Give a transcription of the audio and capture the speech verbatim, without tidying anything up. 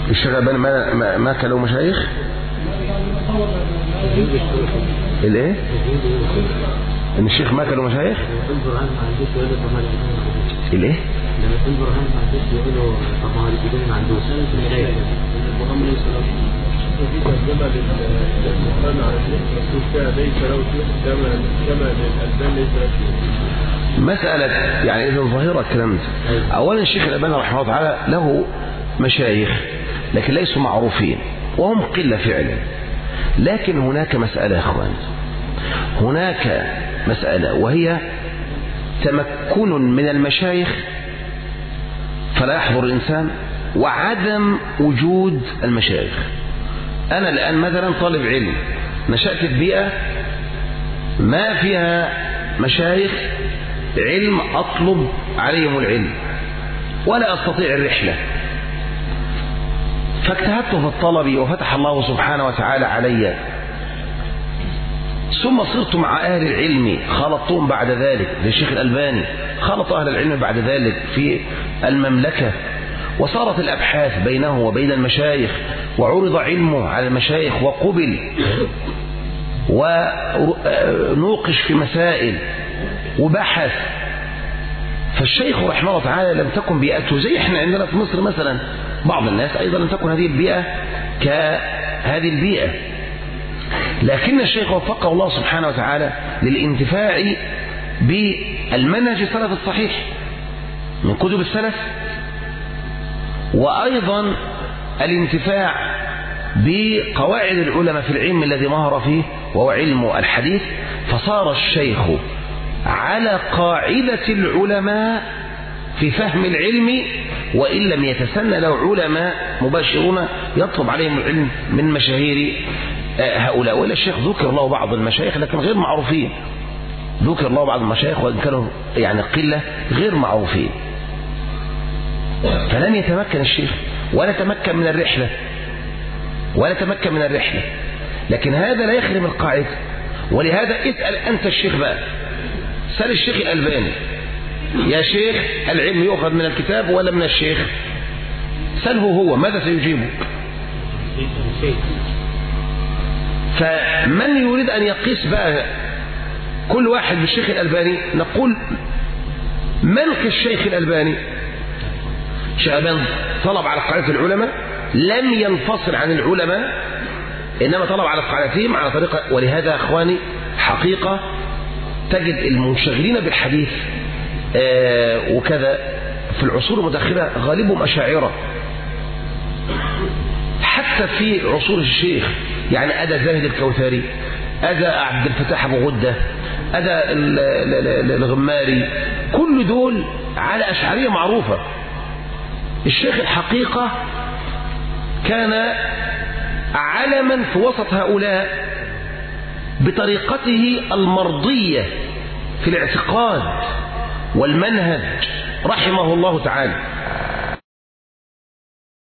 الشيخ الألباني ما, ما, ما كان له مشايخ؟ الايه؟ ان الشيخ ما كان له مشايخ؟ الايه؟ لما يكون برهان ما عندوش يقولوا طبعا البدون ما عندوش مشايخ البرهان ليس له في ترجمة للبرهان على الشيخ مكتوب فيها ليس له شيخ كما كما للألبان ليس له شيخ. مسألة يعني إذا ظاهرة الكلام ده. أولا الشيخ الألباني رحمه الله تعالى له مشايخ لكن ليسوا معروفين وهم قلة فعلا. لكن هناك مسألة يا أخوان، هناك مسألة وهي تمكن من المشايخ فلا يحضر الإنسان وعدم وجود المشايخ. أنا الآن مثلا طالب علم نشأت في بيئة ما فيها مشايخ علم أطلب عليهم العلم ولا أستطيع الرحلة، فاجتهدت في الطلب وفتح الله سبحانه وتعالى علي، ثم صرت مع أهل العلم خلطتهم بعد ذلك للشيخ الألباني، خلط أهل العلم بعد ذلك في المملكة، وصارت الأبحاث بينه وبين المشايخ وعرض علمه على المشايخ وقبل ونوقش في مسائل وبحث. فالشيخ رحمه الله تعالى لم تكن بيئته زي احنا عندنا في مصر مثلا، بعض الناس أيضا لم تكن هذه البيئة كهذه البيئة، لكن الشيخ وفقه الله سبحانه وتعالى للانتفاع بالمنهج السلف الصحيح من كتب السلف، وأيضا الانتفاع بقواعد العلماء في العلم الذي مهر فيه وهو علم الحديث، فصار الشيخ على قاعدة العلماء في فهم العلم، وإن لم يتسنى له علماء مباشرون يطلب عليهم العلم من مشاهير هؤلاء. وإلا الشيخ ذكر الله بعض المشايخ لكن غير معروفين، ذكر الله بعض المشايخ وإن كانوا يعني قلة غير معروفين، فلن يتمكن الشيخ ولا تمكن من الرحلة ولا تمكن من الرحلة. لكن هذا لا يخرم القاعدة، ولهذا اسأل أنت الشيخ بقى، سأل الشيخ الألباني يا شيخ العلم يؤخذ من الكتاب ولا من الشيخ؟ سأله هو ماذا سيجيبه؟ فمن يريد أن يقيس بقى كل واحد بالشيخ الألباني نقول من كالشيخ الألباني؟ شعبان طلب على قاعدة العلماء، لم ينفصل عن العلماء، إنما طلب على قاعدتهم على طريقة. ولهذا أخواني حقيقة تجد المنشغلين بالحديث آه وكذا في العصور المتأخرة غالبهم أشاعرة، حتى في عصور الشيخ يعني أدى زاهد الكوثري، أدى عبد الفتاح أبو غدة، أدى الغماري، كل دول على أشعرية معروفة. الشيخ الحقيقة كان علما في وسط هؤلاء بطريقته المرضية في الاعتقاد والمنهج رحمه الله تعالى.